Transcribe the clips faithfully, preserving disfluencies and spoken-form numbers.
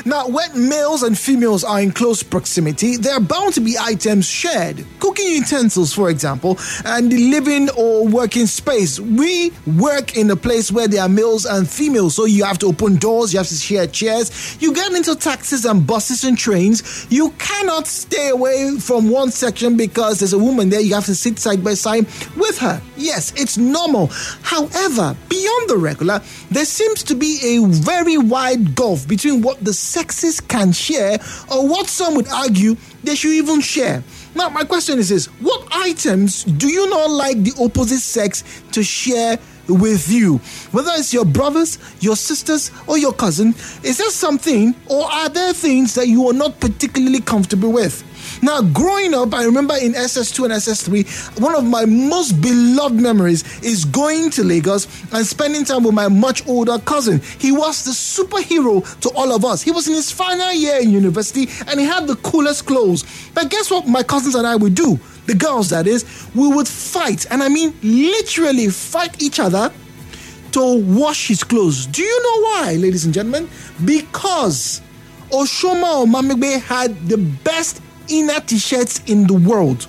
Now, when males and females are in close proximity, there are bound to be items shared. Cooking utensils, for example, and the living or working space. We work in a place where there are males and females, so you have to open doors, you have to share chairs. You get into taxis and buses and trains. You cannot stay away from one section because there's a woman there. You have to sit side by side with her. Yes, it's normal. However, beyond the regular, there seems to be a very wide gulf between what the sexes can share or what some would argue they should even share. Now, my question is this: what items do you not like the opposite sex to share with you? Whether it's your brothers, your sisters, or your cousin, is there something, or are there things that you are not particularly comfortable with? Now, growing up, I remember in S S two and S S three, one of my most beloved memories is going to Lagos and spending time with my much older cousin. He was the superhero to all of us. He was in his final year in university and he had the coolest clothes. But guess what my cousins and I would do? The girls, that is, we would fight. And I mean, literally fight each other to wash his clothes. Do you know why, ladies and gentlemen? Because Oshoma Omamegbe had the best inner t-shirts in the world.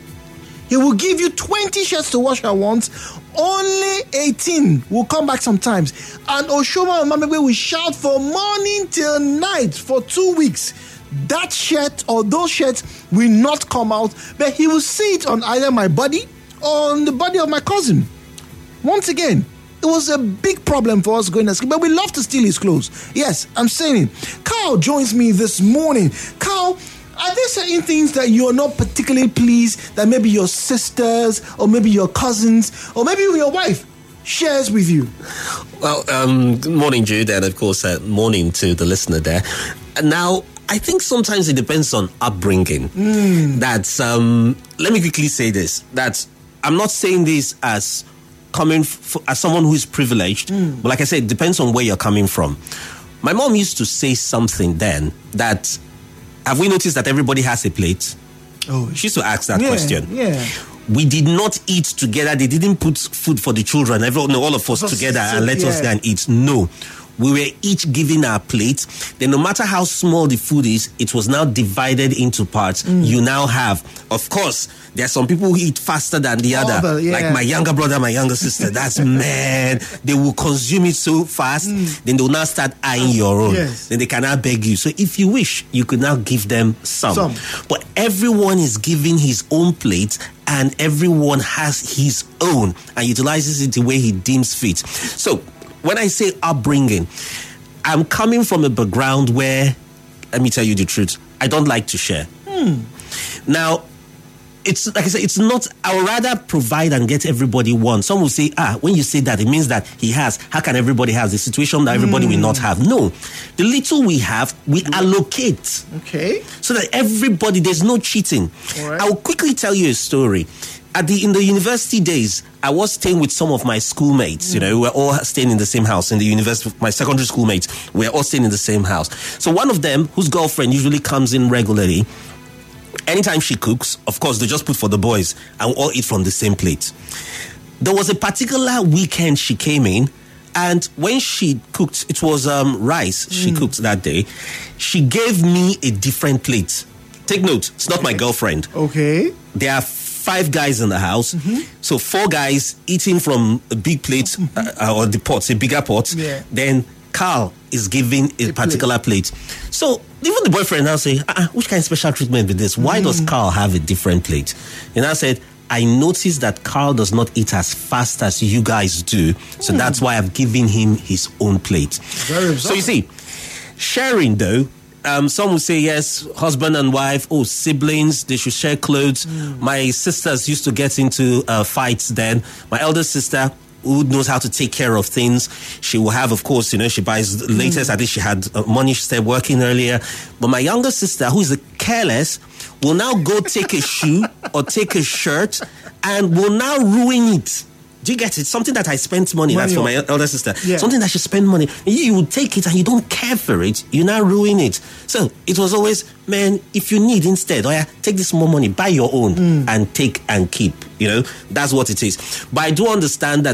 He will give you twenty shirts to wash at once. Only eighteen will come back sometimes. And Oshoma Omamegbe will shout from morning till night for two weeks. That shirt or those shirts will not come out, but he will see it on either my body or on the body of my cousin. Once again, it was a big problem for us going to school, but we love to steal his clothes. Yes, I'm saying it. Carl joins me this morning. Carl, are there certain things that you're not particularly pleased that maybe your sisters or maybe your cousins or maybe your wife shares with you? Well, um, good morning, Jude, and of course, uh, morning to the listener there. Now, I think sometimes it depends on upbringing. Mm. That's, um, let me quickly say this, that I'm not saying this as coming f- as someone who is privileged, mm. but like I said, it depends on where you're coming from. My mom used to say something then that, have we noticed that everybody has a plate? Oh, she used to ask that yeah, question. Yeah. We did not eat together. They didn't put food for the children, everyone, all of us so, together so, and let yeah. us go and eat. No. We were each given our plate. Then no matter how small the food is, it was now divided into parts. Mm. You now have, of course, there are some people who eat faster than the other. Oh, yeah. Like my younger brother, my younger sister. That's man. They will consume it so fast. Mm. Then they'll now start eyeing your own. Yes. Then they can now beg you. So if you wish, you could now give them some. some. But everyone is giving his own plate and everyone has his own and utilizes it the way he deems fit. So when I say upbringing, I'm coming from a background where, let me tell you the truth, I don't like to share. Hmm. Now, it's like I said, it's not, I would rather provide and get everybody one. Some will say, ah, when you say that, it means that he has. How can everybody have the situation that everybody mm. will not have? No. The little we have, we allocate. Okay. So that everybody, there's no cheating. All right. I will quickly tell you a story. At the in the university days, I was staying with some of my schoolmates. Mm. You know, we were all staying in the same house in the university. My secondary schoolmates, we were all staying in the same house. So one of them, whose girlfriend usually comes in regularly, anytime she cooks, of course, they just put for the boys and we all eat from the same plate. There was a particular weekend she came in, and when she cooked, it was um, rice mm. she cooked that day. She gave me a different plate. Take note, it's not my girlfriend. Okay. There are five guys in the house, mm-hmm. so four guys eating from a big plate mm-hmm. uh, or the pots, a bigger pot. Yeah. Then Carl is giving a, a particular plate. plate. So even the boyfriend now say, uh-uh, which kind of special treatment with this? Why mm. does Carl have a different plate? And I said, I noticed that Carl does not eat as fast as you guys do, so mm. that's why I've given him his own plate. Very so you see, sharing though. Um, some will say, yes, husband and wife, oh, siblings, they should share clothes. Mm. My sisters used to get into uh, fights then. My elder sister, who knows how to take care of things, she will have, of course, you know, she buys the latest. Mm. I think she had uh, money, she started working earlier. But my younger sister, who is careless, will now go take a shoe or take a shirt and will now ruin it. Do you get it? Something that I spent money, money that's for my elder sister. Yeah. Something that she spent money. You, you would take it and you don't care for it. You now ruin it. So it was always, man, if you need instead, oh yeah, take this more money, buy your own mm. and take and keep. You know, that's what it is. But I do understand that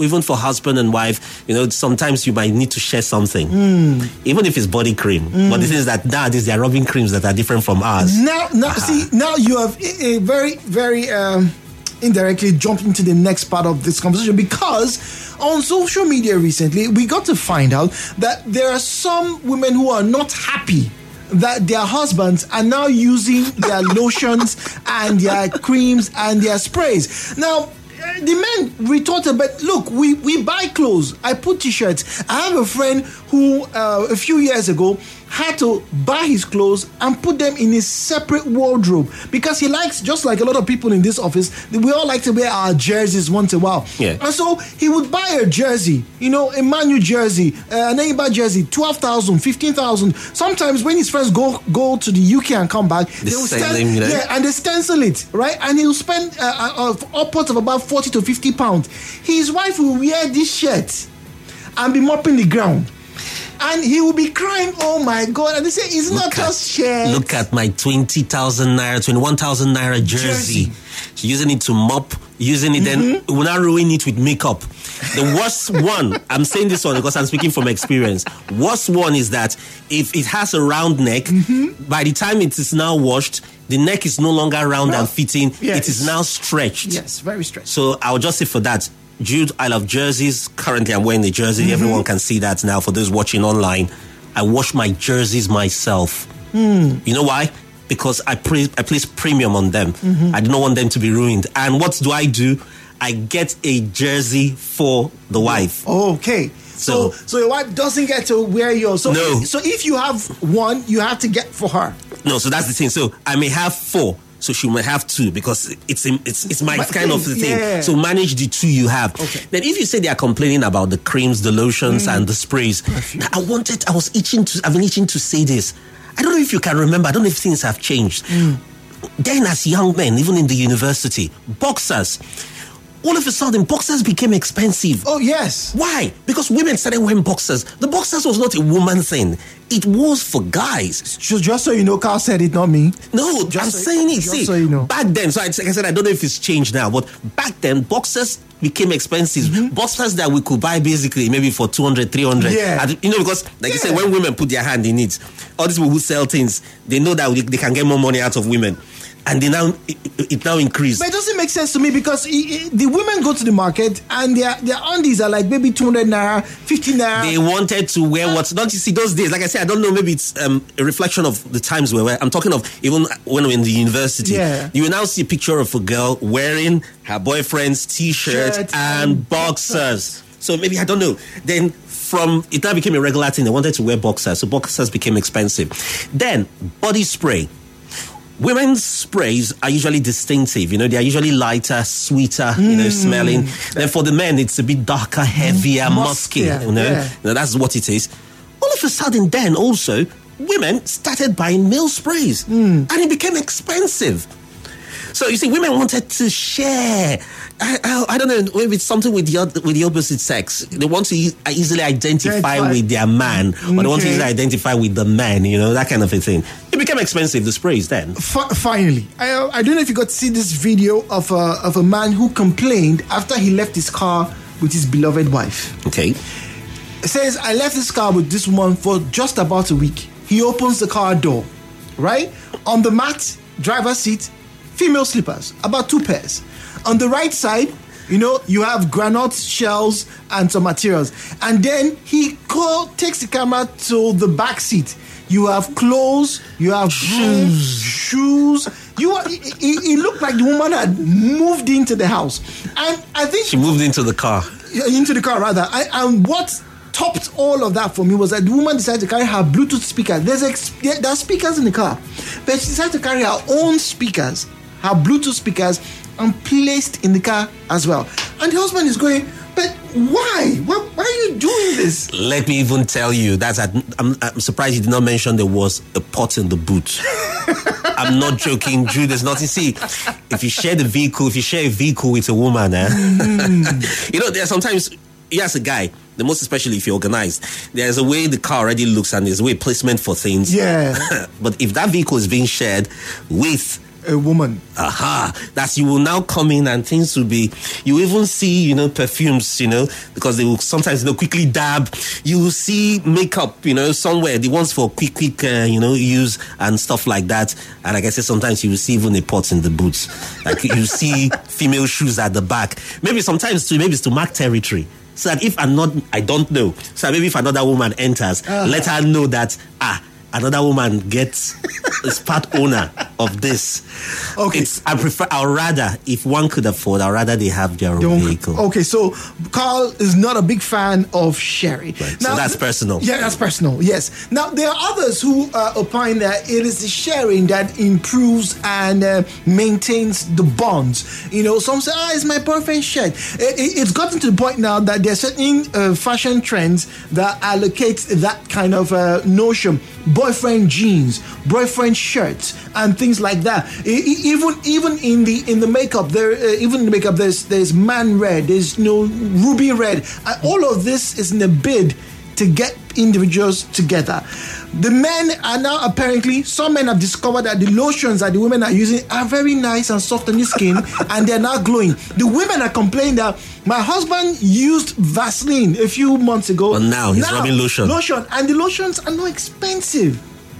even for husband and wife, you know, sometimes you might need to share something, mm. even if it's body cream. Mm. But the thing is that nowadays they are rubbing creams that are different from ours. Now, now, uh-huh. see, now you have a, a very, very um, indirectly jumped into the next part of this conversation, because on social media recently, we got to find out that there are some women who are not happy that their husbands are now using their lotions and their creams and their sprays. Now, the men retorted, but look, we, we buy clothes. I put t-shirts. I have a friend who uh, a few years ago had to buy his clothes and put them in a separate wardrobe because he likes, just like a lot of people in this office, we all like to wear our jerseys once in a while. Yeah. And so he would buy a jersey, you know, a Man U jersey, uh, an Eibar jersey, twelve thousand, fifteen thousand. Sometimes when his friends go go to the U K and come back, the they will same, sten- you know? yeah, and they stencil it, right? And he'll spend uh, uh, upwards of about forty to fifty pounds. His wife will wear this shirt and be mopping the ground. And he will be crying, oh my God. And they say, it's not just shirt. Look at my twenty thousand naira, twenty-one thousand naira jersey. jersey. She's using it to mop, using it, mm-hmm. then will not ruin it with makeup. The worst one, I'm saying this one because I'm speaking from experience. Worst one is that if it has a round neck, mm-hmm. by the time it is now washed, the neck is no longer round well, and fitting. Yes. It is now stretched. Yes, very stretched. So I'll just say for that, Jude, I love jerseys. Currently, I'm wearing the jersey. Mm-hmm. Everyone can see that now. For those watching online, I wash my jerseys myself. Mm. You know why? Because I, pre- I place premium on them. Mm-hmm. I don't want them to be ruined. And what do I do? I get a jersey for the wife. Okay. So, so, so your wife doesn't get to wear yours. So, no. So if you have one, you have to get for her. No. So that's the thing. So I may have four. So she may have two because it's it's it's my, my kind thing. of the thing. Yeah. So manage the two you have. Okay. Then if you say they are complaining about the creams, the lotions, mm. and the sprays, now, I wanted, I was itching to, I've been itching to say this. I don't know if you can remember. I don't know if things have changed. Mm. Then as young men, even in the university, boxers. All of a sudden, boxers became expensive. Oh, yes. Why? Because women started wearing boxers. The boxers was not a woman thing. It was for guys. Just, just so you know, Carl said it, not me. No, just I'm so, saying it. Just See, so you know. Back then, so I, like I said, I don't know if it's changed now, but back then, boxers became expensive. Mm-hmm. Boxers that we could buy basically maybe for two hundred, three hundred. Yeah. And, you know, because, like yeah. you said, when women put their hand in it, all these people who sell things, they know that they can get more money out of women. And they now it, it now increased. But it doesn't make sense to me because it, it, the women go to the market and their their undies are like maybe two hundred naira, fifty naira. They wanted to wear what? Don't you see those days? Like I said, I don't know. Maybe it's um, a reflection of the times we were. I'm talking of even when we're in the university. Yeah. You will now see a picture of a girl wearing her boyfriend's t-shirt Shirt and, and boxers. So maybe I don't know. Then from it now became a regular thing. They wanted to wear boxers, so boxers became expensive. Then body spray. Women's sprays are usually distinctive. You know, they are usually lighter, sweeter, mm. you know, smelling. Then for the men, it's a bit darker, heavier, mm. musky. Yeah, you know? Yeah. you know, that's what it is. All of a sudden, then also, women started buying male sprays, mm. and it became expensive. So you see, women wanted to share. I, I, I don't know, maybe it's something with the other, with the opposite sex. They want to e- easily identify yeah, with their man, okay. or they want to easily identify with the man. You know, that kind of a thing. It became expensive. The sprays then. F- finally, I I don't know if you got to see this video of a of a man who complained after he left his car with his beloved wife. Okay. It says, I left this car with this woman for just about a week. He opens the car door, right? On the mat, driver's seat, female slippers, about two pairs. On the right side, you know, you have granite shells and some materials. And then he call, takes the camera to the back seat. You have clothes, you have shoes. shoes. You are, it, it looked like the woman had moved into the house. And I think... She moved into the car. Into the car, rather. I, and what topped all of that for me was that the woman decided to carry her Bluetooth speaker. There's ex- there are speakers in the car. But she decided to carry her own speakers, her Bluetooth speakers, and placed in the car as well. And the husband is going, but why? Why, why are you doing this? Let me even tell you, that's a, I'm, I'm surprised you did not mention there was a pot in the boot. I'm not joking, Drew. There's nothing. See, if you share the vehicle, if you share a vehicle with a woman, eh? mm. you know, there's sometimes, you as a guy, the most especially if you're organized, there's a way the car already looks and there's a way placement for things. Yeah. But if that vehicle is being shared with a woman. Aha. That's you will now come in and things will be, you even see, you know, perfumes, you know, because they will sometimes, you know, quickly dab. You will see makeup, you know, somewhere, the ones for quick, quick, uh, you know, use and stuff like that. And like I said, sometimes you will see even a pot in the boots. Like you see female shoes at the back. Maybe sometimes too, maybe it's to mark territory. So that if I'm not, I don't know. So that maybe if another woman enters, uh-huh. let her know that, ah, another woman gets is part owner of this. Okay. It's, I prefer, I'd rather, if one could afford, I'd rather they have their own Don't, vehicle. Okay, so Carl is not a big fan of sharing. Right. Now, so that's personal. Yeah, that's personal, yes. Now, there are others who uh, opine that it is the sharing that improves and uh, maintains the bonds. You know, some say, ah, it's my boyfriend's shirt. It, it, it's gotten to the point now that there are certain uh, fashion trends that allocate that kind of uh, notion. Boyfriend jeans, boyfriend shirts, and things like that. Even even in the in the makeup, there uh, even in the makeup, there's there's man red, there's you know ruby red. And all of this is in a bid to get individuals together. The men are now apparently, some men have discovered that the lotions that the women are using are very nice and soft on the skin, and they're now glowing. The women are complaining that my husband used Vaseline a few months ago. And now he's now, rubbing lotion. Lotion, and the lotions are not expensive.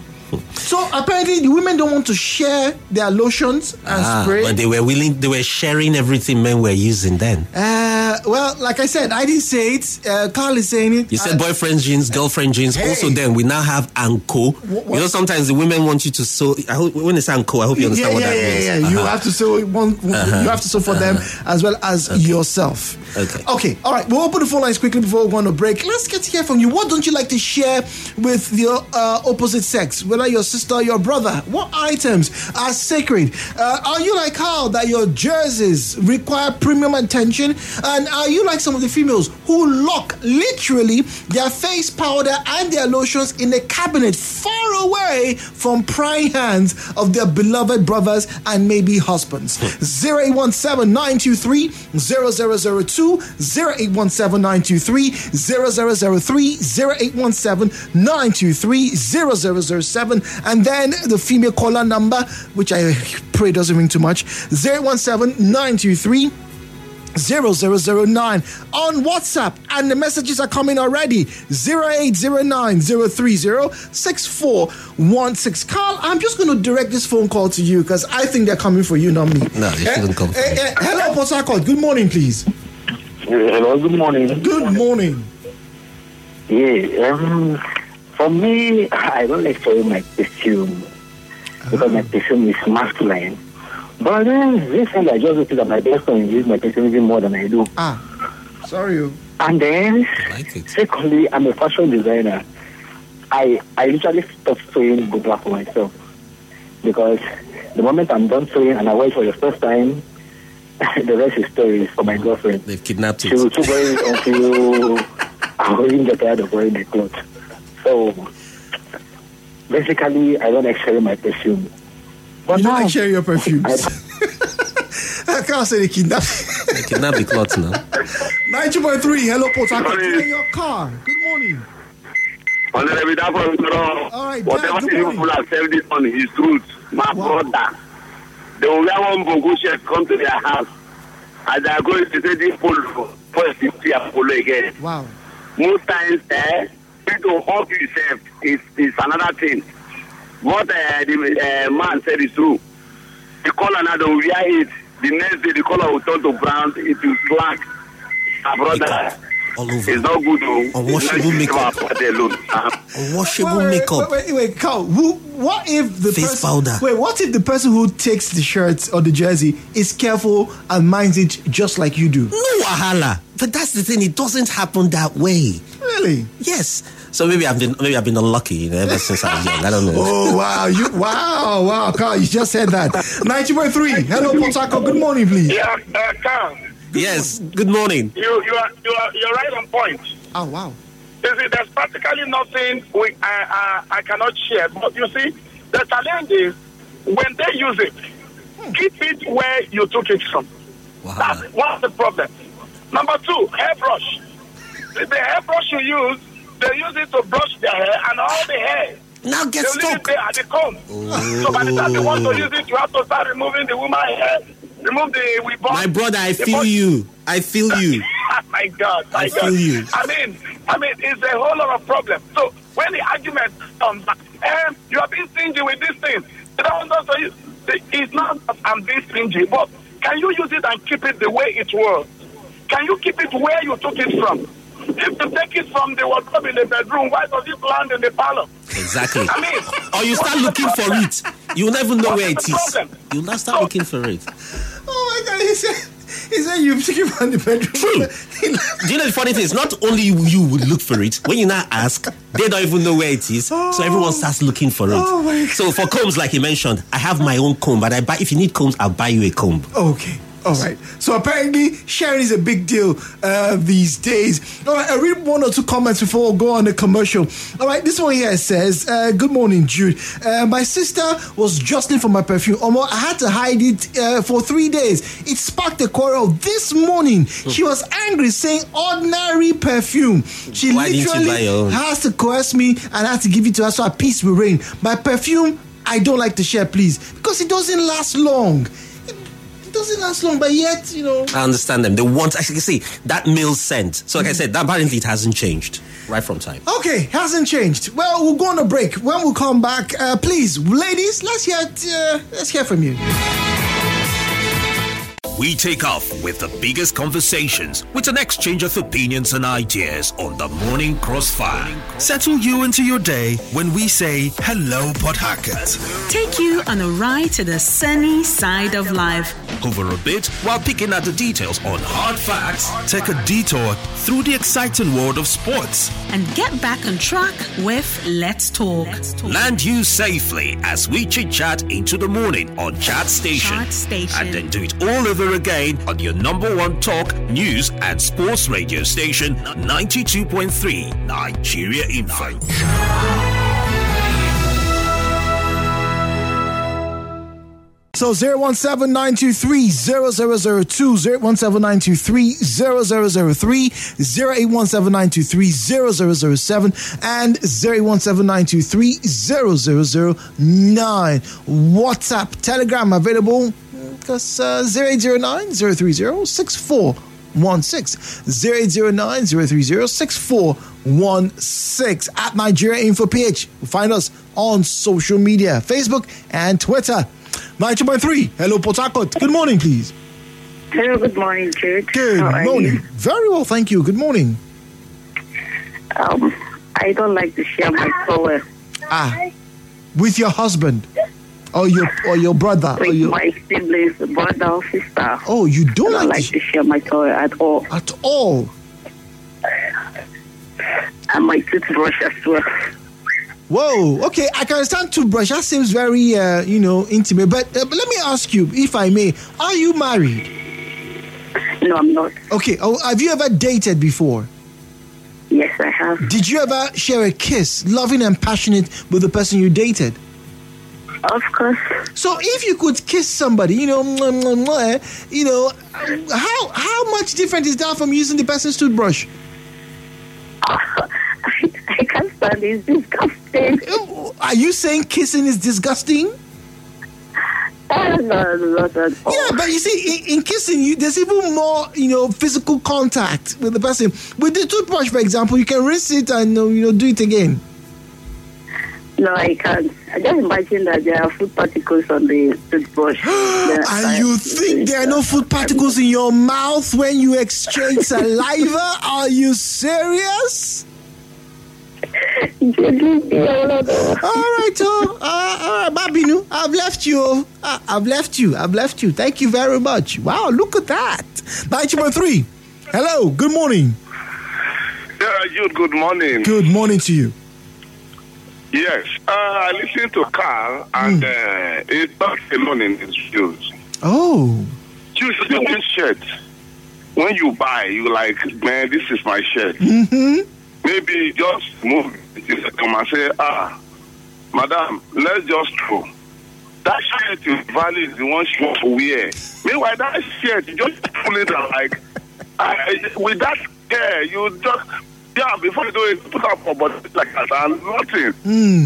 So apparently the women don't want to share their lotions and ah, spray. But they were willing, they were sharing everything men were using then. Uh, well, like I said, I didn't say it. Uh, Carl is saying it. You said uh, boyfriend jeans, girlfriend jeans. Hey. Also, then we now have Anko. What, what? You know, sometimes the women want you to sew. I hope when they say Anko, I hope you understand yeah, what yeah, that yeah, means. Yeah, Uh-huh. You have to sew one. Uh-huh. You have to sew for uh-huh. them as well as okay. yourself. Okay. Okay. All right. We'll open the phone lines quickly before we go on a break. Let's get to hear from you. What don't you like to share with your uh, opposite sex, whether your sister or your brother? What items are sacred? Uh, are you like Carl that your jerseys require premium attention? And are you like some of the females who lock literally their face powder and their lotions in a cabinet far away from prying hands of their beloved brothers and maybe husbands? zero eight one seven, nine two three, zero zero zero two, zero eight one seven, nine two three, zero zero zero three, zero eight one seven, nine two three, zero zero zero seven, and then the female caller number, which I pray doesn't ring too much, zero one seven, nine two three, zero zero zero nine on WhatsApp, and the messages are coming already. zero eight zero nine, zero three zero, six four one six. Carl, I'm just going to direct this phone call to you because I think they're coming for you, not me. No, they eh, shouldn't come for eh, me. eh, hello, Port Harcourt. Good morning, please. Hello, good morning. Good morning. Yeah, um, for me, I don't like showing my perfume because my perfume is masculine. But then recently I just noticed that my best friend uses my perfume even more than I do. Ah, sorry. And then, like it. secondly, I'm a fashion designer. I I literally stopped sewing boudoir for myself because the moment I'm done sewing and I wear it for the first time, the rest is stories for my girlfriend. They've kidnapped She it. will keep wearing it until I will even get tired of wearing the clothes. So basically, I don't like sharing my perfume. But You now, don't like sharing your perfumes. I, I can't say they kidnap. They kidnapped the cloth now. ninety point three, hello, Port Harcourt. You're in your car. Good morning. All right, whatever Dad, good people morning. have said this on his truth, my Wow. brother. They will wear one bongo shirt, come to their house, and they are going to say this polo, first you see a polo again. Wow. Most times, eh, to hug yourself is, is another thing. What uh, the uh, man said is true. The color now, they will wear it. The next day, the color will turn to brown, it will slack. My brother, All over. it's not good, though. Unwashable It's not makeup. about party alone. Uh, Unwashable wait, wait, makeup. Wait, wait, wait, Carl. Who, what if the Face person, powder. Wait, what if the person who takes the shirt or the jersey is careful and minds it just like you do? No wahala. But that's the thing. It doesn't happen that way. Really? Yes. So maybe I've been maybe I've been unlucky, you know, ever since I was young. I don't know. Oh wow! You wow, wow, Carl, you just said that. ninety point three. Hello, Port Harcourt. Good morning, please. Yeah, uh, Carl, Yes. Good morning. you you are you are you're right on point. Oh wow. You see, there's practically nothing we I I, I cannot share. But you see, the challenge is when they use it, keep it where you took it from. Wow. That's one of the problems. Number two, hairbrush. The hairbrush you use, they use it to brush their hair, and all the hair Now get They leave stuck. it there at the comb. Oh. So by the time you want to use it, you have to start removing the woman hair. Remove the we My brother, I feel you. I feel you. My God, my I God. feel you. I mean, I mean, it's a whole lot of problems. So when the argument comes back, um, you are being stingy with this thing. It's not that I'm being stingy, but can you use it and keep it the way it was? Can you keep it where you took it from? If you take it from the wardrobe in the bedroom, why does it land in the parlor? Exactly. I mean, or you start looking for it. You'll never know where it is. Problem? You'll not start so, looking for it. Oh my God, he said, he said you took it from the bedroom. True. Do you know the funny thing is, not only you would look for it, when you now ask, they don't even know where it is. Oh. So everyone starts looking for it. Oh my God. So for combs, like you mentioned, I have my own comb, but I buy, if you need combs, I'll buy you a comb. Okay. All right. So apparently, sharing is a big deal uh, these days. All right. I read one or two comments before we go on the commercial. All right. This one here says, uh, "Good morning, Jude. Uh, my sister was jostling for my perfume. Almost, I had to hide it uh, for three days. It sparked a quarrel this morning. She was angry, saying ordinary perfume. She Why literally has to coerce me and I have to give it to her so her peace will reign. My perfume, I don't like to share, please, because it doesn't last long." Doesn't last long, but yet, you know. I understand them. They want, actually, see, that male scent. So, like mm. I said, that apparently it hasn't changed right from time. Okay, hasn't changed. Well, we'll go on a break. When we come back, uh, please, ladies, let's hear, uh, let's hear from you. We take off with the biggest conversations with an exchange of opinions and ideas on the Morning Crossfire. Settle you into your day when we say hello, Port Harcourt. Take you on a ride to the sunny side of life. Hover a bit while picking at the details on hard facts. Take a detour through the exciting world of sports. And get back on track with Let's Talk. Let's Talk. Land you safely as we chit-chat into the morning on Chat Station. Chat Station. And then do it all over again on your number one talk, news and sports radio station, ninety-two point three Nigeria Info. So zero one seven nine two three zero zero zero two, zero one seven nine two three zero zero zero three, zero eight one seven nine two three zero zero zero seven, and zero one seven nine two three zero zero zero nine. WhatsApp, Telegram available because uh, zero eight zero nine zero three zero six four one six, zero eight zero nine zero three zero six four one six at Nigeria Info P H. Find us on social media, Facebook and Twitter. ninety point three, hello Port Harcourt. Good morning, please. Hello, good morning, Jude. Good How morning. Very well, thank you. Good morning. Um, I don't like to share my towel. Ah, with your husband or your or your brother with or your my siblings, brother or sister. Oh, you don't, I don't like, like to share my towel at all. At all. And my toothbrush as well. Whoa, okay, I can understand toothbrush. That seems very, uh, you know, intimate. But, uh, but let me ask you, if I may, are you married? No, I'm not. Okay, oh, have you ever dated before? Yes, I have. Did you ever share a kiss, loving and passionate, with the person you dated? Of course. So if you could kiss somebody, you know, mwah, mwah, mwah, you know, how how much different is that from using the person's toothbrush? I, I can't stand it. It's disgusting. Are you saying kissing is disgusting? Uh, no, not at all. Yeah, but you see, in, in kissing, you, there's even more, you know, physical contact with the person. With the toothbrush, for example, you can rinse it and, you know, do it again. No, I can't. I just imagine that there are food particles on the toothbrush. And you think there are no food particles in your mouth when you exchange saliva? Are you serious? All right, oh, uh, all right, Babinu, I've left you. Uh, I've left you. I've left you. Thank you very much. Wow, look at that. ninety point three. Hello, good morning. Yeah, Jude, good morning. Good morning to you. Yes, uh, I listened to Carl, and mm. uh, it's not alone in his views. Oh. Choose your shirt. When you buy, you like, man, this is my shirt. Mm-hmm. Maybe just move it, come and say, ah, madam, let's just go. That shirt is valid, the one she wants to wear. Meanwhile, that shirt, you just pull it and like, I, with that care, you just, yeah, before you do it, put up a body like that and nothing. Mm.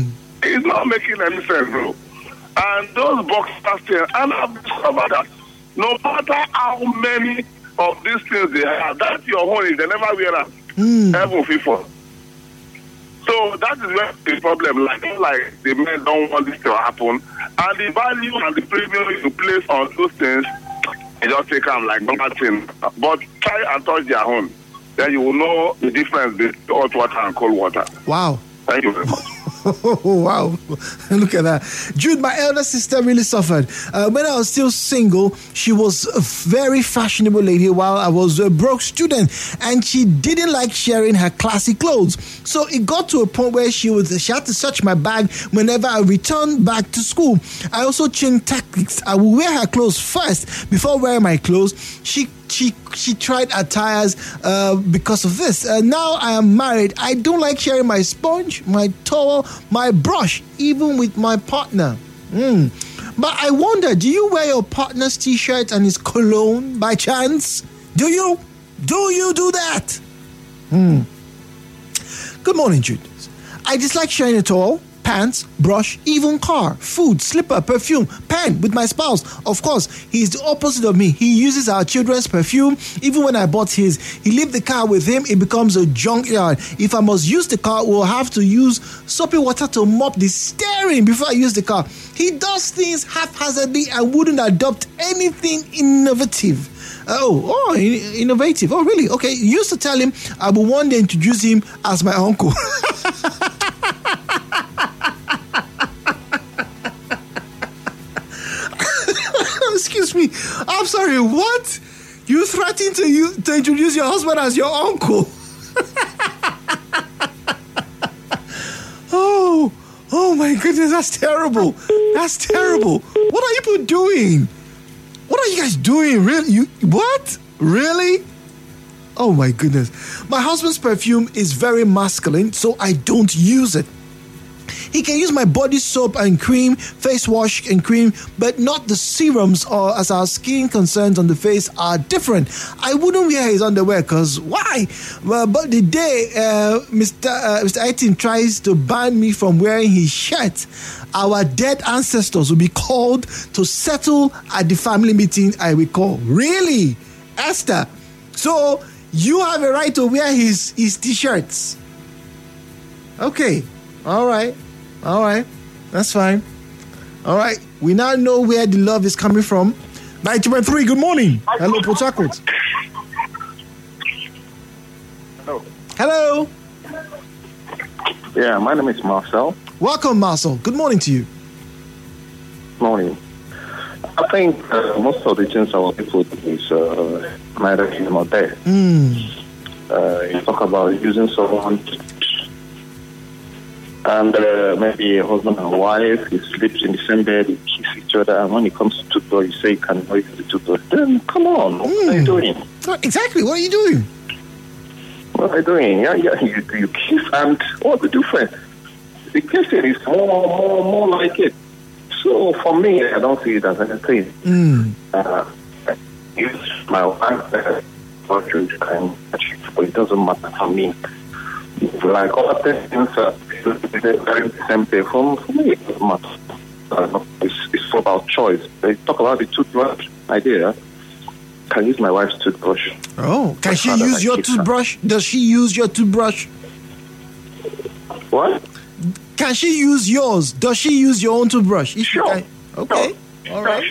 It's not making any sense, bro. And those boxers things, and I've discovered that no matter how many of these things they have, that's your own, they never wear them. Mm. Ever before. So that is where the problem, like, like the men don't want this to happen. And the value and the premium you place on those things, you just take them like nothing. But try and touch their own. Then you will know the difference between hot water and cold water. Wow. Thank you very much. Oh, wow. Look at that. Jude, my elder sister really suffered. Uh, when I was still single, she was a very fashionable lady while I was a broke student. And she didn't like sharing her classy clothes. So it got to a point where she, was, she had to search my bag whenever I returned back to school. I also changed tactics. I would wear her clothes first before wearing my clothes. She She she tried attires uh, because of this. Uh, now I am married. I don't like sharing my sponge, my towel, my brush, even with my partner. Mm. But I wonder, do you wear your partner's t-shirt and his cologne by chance? Do you? Do you do that? Mm. Good morning, Jude. I dislike sharing a towel, pants, brush, even car, food, slipper, perfume, pen with my spouse. Of course, he's the opposite of me. He uses our children's perfume. Even when I bought his, he left the car with him. It becomes a junkyard. If I must use the car, we'll have to use soapy water to mop the steering before I use the car. He does things haphazardly and wouldn't adopt anything innovative. Oh, oh, in- innovative. Oh, really? Okay. You used to tell him I will one day introduce him as my uncle. Excuse me. I'm sorry. What? You threatened to you to introduce your husband as your uncle? oh, oh my goodness. That's terrible. That's terrible. What are you people doing? What are you guys doing? Really? You what? Really? Oh my goodness. My husband's perfume is very masculine, so I don't use it. He can use my body soap and cream, face wash and cream, but not the serums, or as our skin concerns on the face are different. I wouldn't wear his underwear because why? Well, but the day uh, Mister Uh, Mister Aitin tries to ban me from wearing his shirt, our dead ancestors will be called to settle at the family meeting, I recall. Really? Esther? So you have a right to wear his, his t-shirts? Okay. All right. All right. That's fine. All right. We now know where the love is coming from. ninety point three, good morning. Hello, Port Harcourt. Hello. Hello. Yeah, my name is Marcel. Welcome, Marcel. Good morning to you. Morning. I think uh, most of the things our people do is uh, neither here nor there. Mm. Uh, you talk about using someone, and uh, maybe a husband and wife, you sleep in the same bed, you kiss each other, and when it comes to toothbrush, you say you can use the toothbrush. Then come on, what mm. are you doing? Exactly, what are you doing? What are you doing? Yeah, yeah, you, you kiss, and what's the difference? The kissing is more, more, more like it. So for me, I don't see it as anything. Mm. Uh, I use my wife uh, for children, but it doesn't matter for me. Like all things, uh, very same thing. For, for me, it doesn't matter. Uh, it's, it's about choice. They talk about the toothbrush idea. Can use my wife's toothbrush. Oh, can she use your toothbrush? Does she use your toothbrush? What? Can she use yours? Does she use your own toothbrush? If sure. Can, okay. Sure. All right.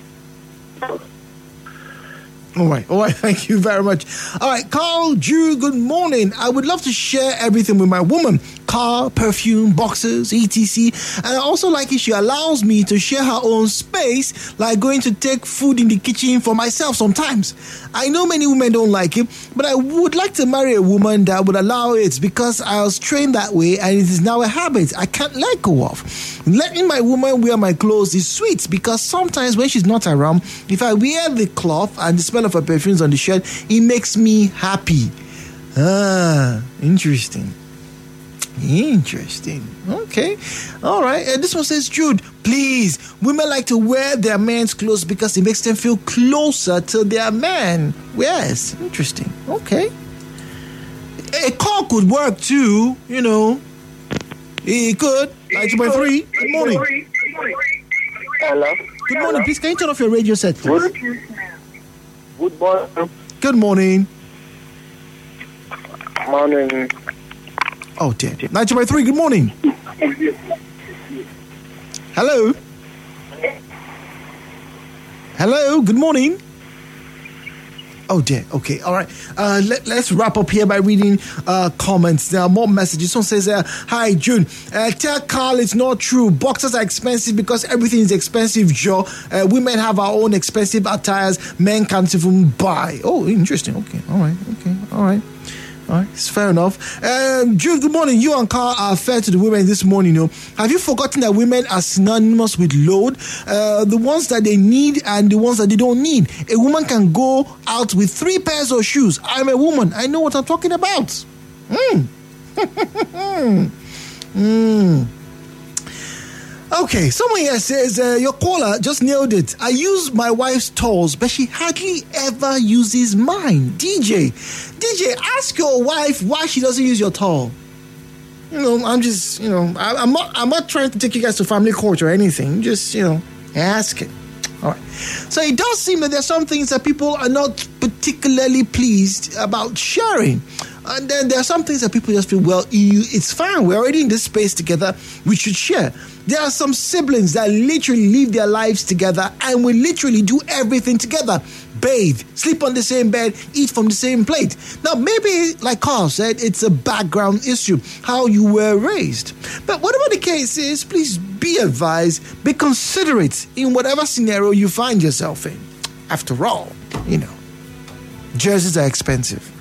All right. All right. Thank you very much. All right. Carl, Drew, good morning. I would love to share everything with my woman. Car, perfume, boxes, et cetera. And I also like it. She allows me to share her own space, like going to take food in the kitchen for myself sometimes. I know many women don't like it, but I would like to marry a woman that would allow it because I was trained that way and it is now a habit I can't let go of. Letting my woman wear my clothes is sweet because sometimes when she's not around, if I wear the cloth and the smell of her perfumes on the shirt, it makes me happy. Ah, interesting. Interesting. Okay. All right. Uh, this one says, Jude, please, women like to wear their men's clothes because it makes them feel closer to their man. Yes. Interesting. Okay. A car could work too, you know. He could. ninety point three. Good morning. Hello. Good morning. Please, can you turn off your radio set, please? Good morning. Good morning. Morning. Oh, dear. ninety point three. Good morning. Hello. Hello. Good morning. Oh dear. Okay. All right. Uh, let, let's wrap up here by reading uh, comments. There are more messages. Someone says, uh, "Hi June. Uh, tell Carl it's not true. Boxers are expensive because everything is expensive. Joe. Uh, women have our own expensive attires. Men can't even buy." Oh, interesting. Okay. All right. Okay. All right. All right, it's fair enough. Um, Jude, good morning. You and Carl are fair to the women this morning. You know, have you forgotten that women are synonymous with load? Uh, the ones that they need and the ones that they don't need. A woman can go out with three pairs of shoes. I'm a woman. I know what I'm talking about. Mm. mm. Okay, someone here says, uh, your caller just nailed it. I use my wife's tools, but she hardly ever uses mine. D J, D J, ask your wife why she doesn't use your tool. You know, I'm just, you know, I, I'm not, I'm not trying to take you guys to family court or anything. Just, you know, ask it. All right. So it does seem that there's some things that people are not particularly pleased about sharing. And then there are some things that people just feel, well, it's fine. We're already in this space together. We should share. There are some siblings that literally live their lives together and will literally do everything together. Bathe, sleep on the same bed, eat from the same plate. Now, maybe, like Carl said, it's a background issue, how you were raised. But whatever the case is, please be advised, be considerate in whatever scenario you find yourself in. After all, you know, jerseys are expensive.